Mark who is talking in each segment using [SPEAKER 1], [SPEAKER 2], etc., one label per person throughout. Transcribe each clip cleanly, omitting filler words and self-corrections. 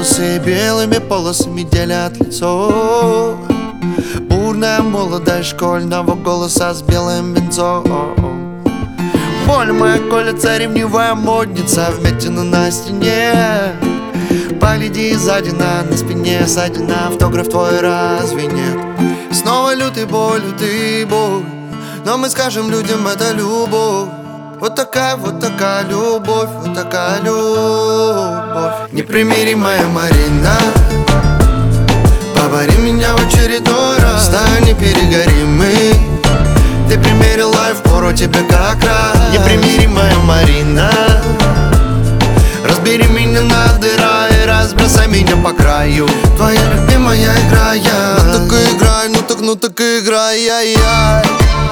[SPEAKER 1] волосы белыми полосами делят лицо. Бурная молодость школьного голоса с белым бензом. Боль моя колется, ревнивая модница, вмятина на стене. Погляди сзади на спине ссадина, автограф твой разве нет? Снова лютый боль, но мы скажем людям, это любовь. Вот такая любовь, вот такая любовь. Непримиримая Марина, побори меня в очередной раз. Стань, не перегори мы. Ты примерила и впору тебе как раз. Непримиримая Марина, разбери меня на дыра и разбросай меня по краю. Твоя любимая игра, я. Ну так и играй, ну так и играй, яй-яй.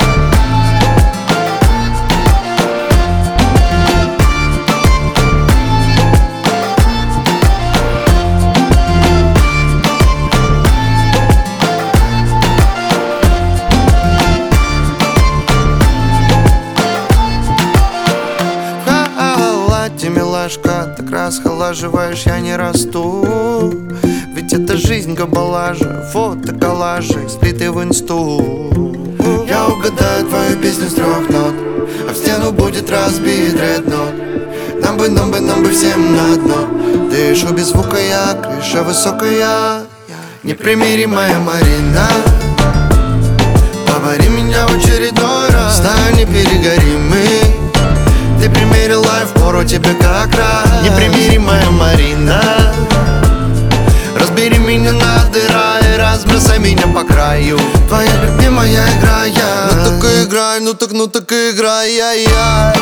[SPEAKER 1] Милашка, так расхолаживаешь, я не расту. Ведь это жизнь габалажа, фото коллажи, слиты в инсту. Я угадаю твою песню с 3 нот, а в стену будет разбит реднот. Нам бы всем на дно. Дышу без звука я, крыша высокая. Непримиримая Марина, побори меня в очередной раз. Стань, не перегори мы. Ты примерила и впору тебе как раз. Непримиримая Марина, разбери меня на дыра и разбросай меня по краю. Твоя любимая игра, я. Ну так и играй, ну так и играй, яй-яй.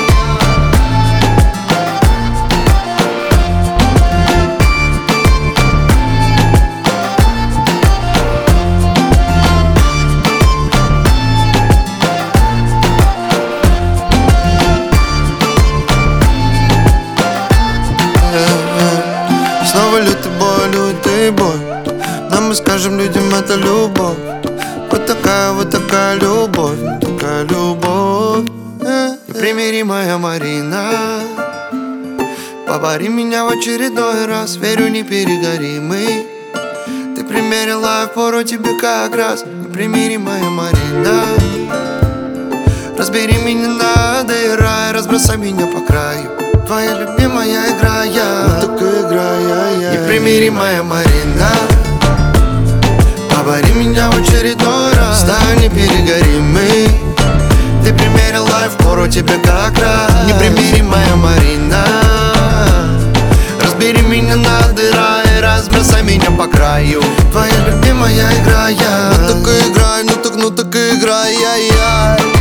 [SPEAKER 1] Снова лютый бой, но мы скажем людям, это любовь. Вот такая любовь, такая любовь. Непримиримая Марина, побори меня в очередной раз. Верю, не перегори мы. Ты примерила, впору тебе как раз. Непримиримая Марина, разбери меня на дыра и разбросай меня по краю. Твоя любимая игра, я. Ну так и играй, я. Непримиримая Марина, побори меня в очередной раз. Стань, не перегори мы. Ты примерила и впору тебе как раз. Непримиримая Марина, разбери меня на дыра и разбросай меня по краю. Твоя любимая игра, я. Ну так и играй, ну так и играй, я.